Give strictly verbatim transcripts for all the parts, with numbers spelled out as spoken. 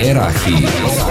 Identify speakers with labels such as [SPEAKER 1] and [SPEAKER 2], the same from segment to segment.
[SPEAKER 1] Era Hit.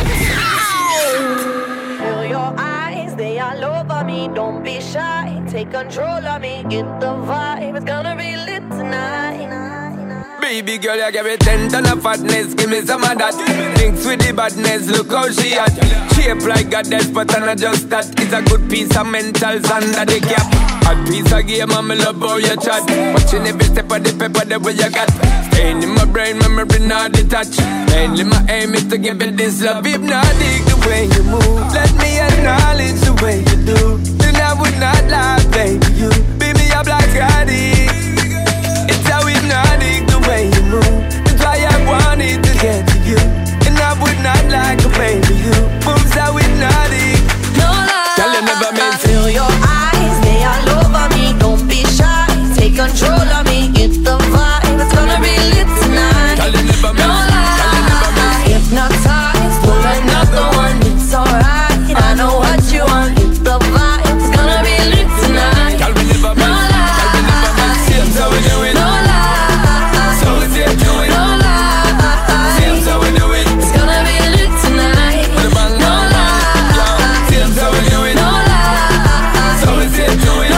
[SPEAKER 2] Feel your eyes, they all over me. Don't be shy, take control of me. Get the vibe, it's gonna be lit tonight.
[SPEAKER 3] Baby girl, you give me ten ton of fatness, give me some of that. Mix with the badness, look how she at. Shape like goddess, but I'm not just that. It's a good piece of mentals under the cap. A piece of game, I'm love how you chat. Watching every step of the pepper, the way you got. Staying in my brain, memory not detached. Mainly my aim is to give it this love. If not, dig the way you move. Let me acknowledge the way you do. Then I would not lie, baby, you. Beat me up like Gotti. It's how hypnotic the way you move. That's why I wanted to get to you. And I would not like a baby you. Moves how hypnotic.
[SPEAKER 2] No lie.
[SPEAKER 3] Tell you never meant to.
[SPEAKER 2] Feel your eyes, they all over me. Don't be shy, take control of me. Get the vibe, it's gonna be lit tonight.
[SPEAKER 3] Tell you never meant.
[SPEAKER 2] No lie. Hypnotized, pull another one. It's alright. I know what you want. Get the vibe, it's gonna be lit tonight.
[SPEAKER 3] Tell me never meant.
[SPEAKER 2] No lie.
[SPEAKER 3] Tell me never meant. Seems how we do it.
[SPEAKER 2] No lie.
[SPEAKER 3] So we say do it.
[SPEAKER 2] No lie.
[SPEAKER 3] Seems how we do it.
[SPEAKER 2] It's gonna be lit tonight.
[SPEAKER 3] With a bang,
[SPEAKER 2] No
[SPEAKER 3] bang, bang.
[SPEAKER 2] lie.
[SPEAKER 3] Seems how we do it.
[SPEAKER 2] No lie.
[SPEAKER 3] So we say do it.
[SPEAKER 2] No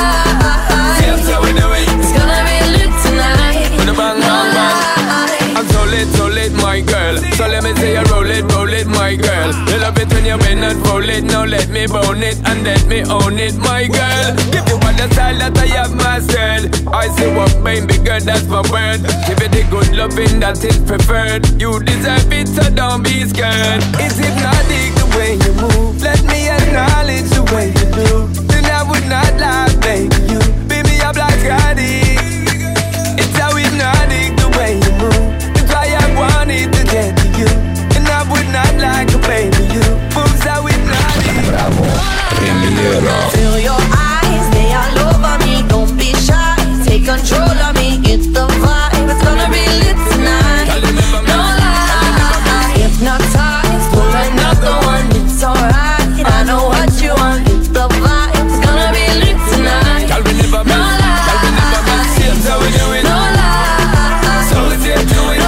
[SPEAKER 2] lie.
[SPEAKER 3] Seems how we do it.
[SPEAKER 2] It's gonna be lit tonight.
[SPEAKER 3] With a bang, bang, bang. I'm so lit, so lit, my girl. So let me say you roll it, roll it, my girl. You love it when you win and roll it. Now let me bone it and let me own it, my girl. Give you all the style that I have mastered. I say what baby girl, that's my word. Give it the good loving that is preferred. You deserve it, so don't be scared. It's hypnotic the way you move. Let me acknowledge the way you do. Then I would not lie, baby, you. Beat me up like Gotti. It's how hypnotic the way you move. That's why I wanted to get to you. And I would not like a baby you. Moves how hypnotic.
[SPEAKER 1] Bravo, premiera.
[SPEAKER 2] Feel your eyes, they all over me. Don't be shy, take control of me. Get the vibe, it's gonna be lit tonight. No lie. Hypnotized, pull another one. It's alright. I know what you want. Get the vibe, it's gonna be lit tonight.
[SPEAKER 3] Tell me never
[SPEAKER 2] No
[SPEAKER 3] miss. Tell me never miss. Seems how we do it.
[SPEAKER 2] No lie.
[SPEAKER 3] So we say do it.
[SPEAKER 2] No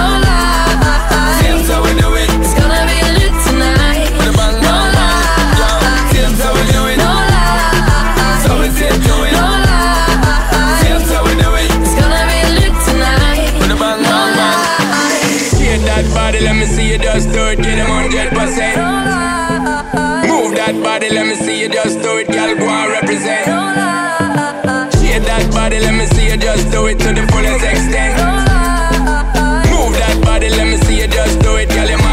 [SPEAKER 2] lie.
[SPEAKER 3] Seems how we do it.
[SPEAKER 2] It's gonna be lit tonight.
[SPEAKER 3] With a bang,
[SPEAKER 2] No
[SPEAKER 3] bang, bang.
[SPEAKER 2] lie.
[SPEAKER 3] Seems how we do it.
[SPEAKER 2] No lie.
[SPEAKER 3] So we say do it.
[SPEAKER 2] No lie.
[SPEAKER 3] Seems how we do it.
[SPEAKER 2] It's gonna be lit tonight.
[SPEAKER 3] With a bang, bang, bang. Shake that body, let me see you just do it. Get them one hundred percent. Move that body, let me see you just do it. Girl, go and represent. Shake that body, let me see you just do it to the fullest extent. Move that body, let me see you just do it. Girl, you